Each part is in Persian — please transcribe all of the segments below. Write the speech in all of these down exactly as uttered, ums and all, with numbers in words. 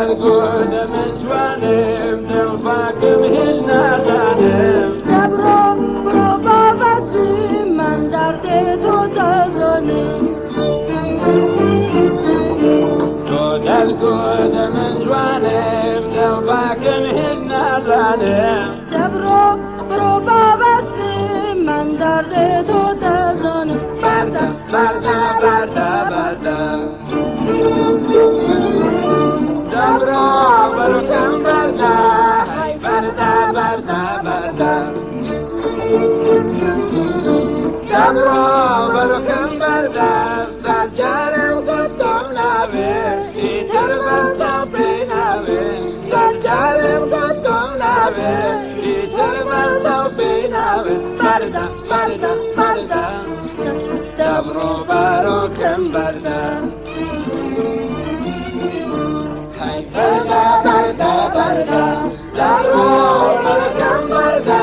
دلگود من جوانم دل فاکم هیچ ندانم دبرو برو بابسی من درد تو دزانم تو دلگود من جوانم دل فاکم هیچ ندانم دبرو برو بابسی من درد تو دزانم برده برده برده برده دبرو برو کم برده های برده برده برده دبرو برو کم برده سرجارم گفتم نوه دیتر بسا بینوه سرجارم گفتم نوه دیتر بسا بینوه برده برده برده دبرو برو کم برده های برده برده برده دبرو برو کم برده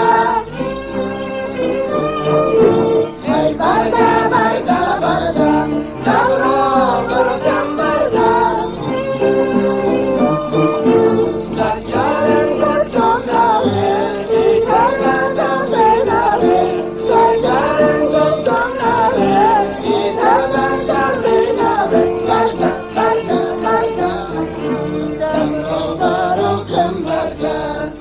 های برده برده برده دبرو برو کم برده سرجارم گفتم نوه دیتر بسا بینوه سرجارم گفتم نوه دیتر بسا بینوه برده برده برده دبرو برو کم برده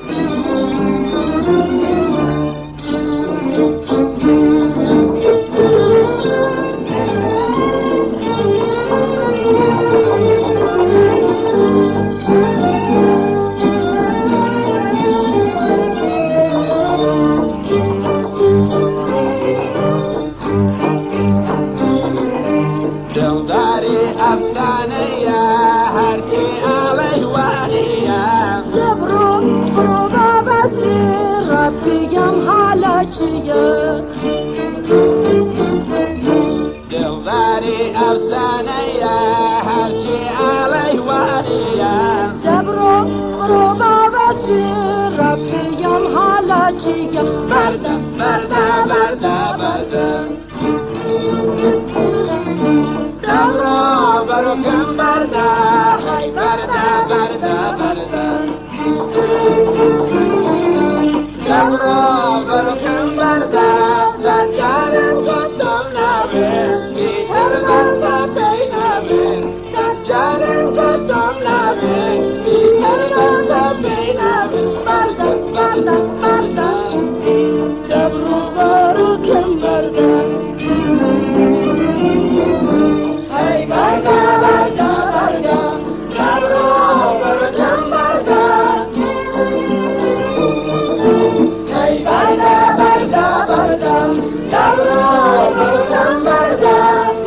دلداری افسانه یا هرچی علیوانیه دبرو برو بابسی ربیم حالا چیه دلداری افسانه یا هرچی علیوانیه دبرو برو بابسی ربیم حالا چیه برده برده برده برده دبرو برو کم برده های برده برده برده دبرو برو کم برده سرجارم گفتم نوه دیتر بسا بینوه سرجارم گفتم نوه دیتر بسا بینوه برده برده برده دبرو برو کم برده های برده برده برده دبرو برو کم برده های برده برده برده دبرو برو کم برده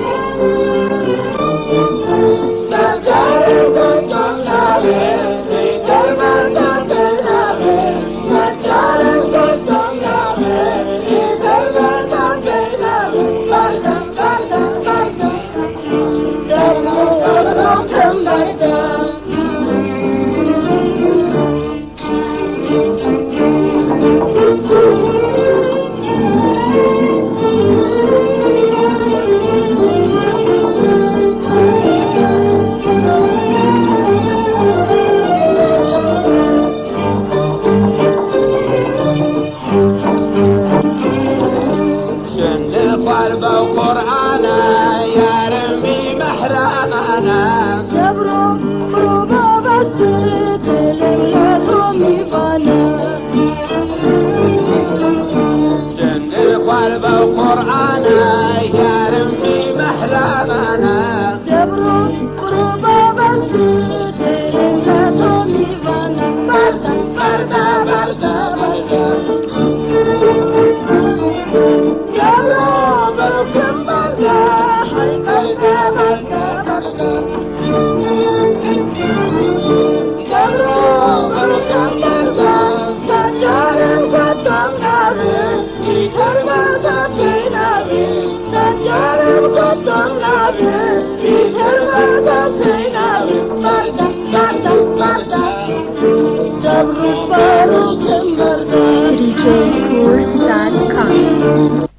سرجارم گفتم نوه دیتر بسا بینوه سرجارم گفتم نوه دیتر بسا بینوه برده برده برده دبرو برو کم برده شن قلب و قرآن یارم بی محرمانه دبرو برو بابسی دلم لرو میبانه شن قلب و قرآن یارم بی محرمانه دبرو برو بابسی دلم لرو میبانه برده برده برده برده دبرو برو کم برده های برده برده برده دبرو برو کم برده سرجارم گفتم نوه دیتر بسا بینوه سرجارم گفتم نوه دیتر بسا بینوه برده برده برده دبرو برو کم برده تریکی کورد دات کام